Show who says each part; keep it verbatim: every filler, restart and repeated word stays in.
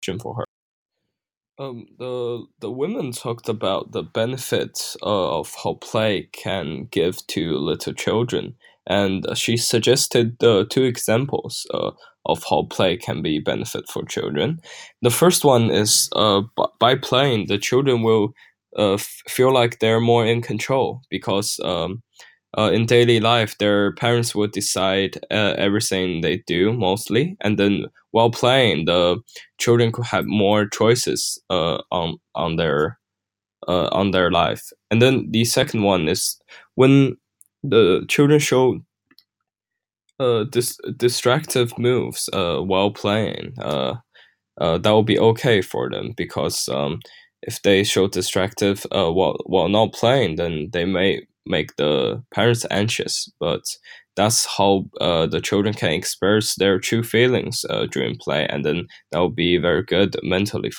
Speaker 1: for her. Um, the the women talked about the benefits uh, of how play can give to little children, and uh, she suggested the two examples uh, of how play can be benefit for children. The first one is uh, b- by playing, the children will uh, f- feel like they're more in control because um, uh, in daily life, their parents would decide uh, everything they do mostly, and then while playing, the children could have more choices uh, on on their uh, on their life. And then the second one is when the children show uh, dis- distractive moves uh, while playing. Uh, uh, that will be okay for them because um, if they show distractive uh, while while not playing, then they may make the parents anxious. But that's how uh, the children can express their true feelings uh, during play, and then that will be very good mentally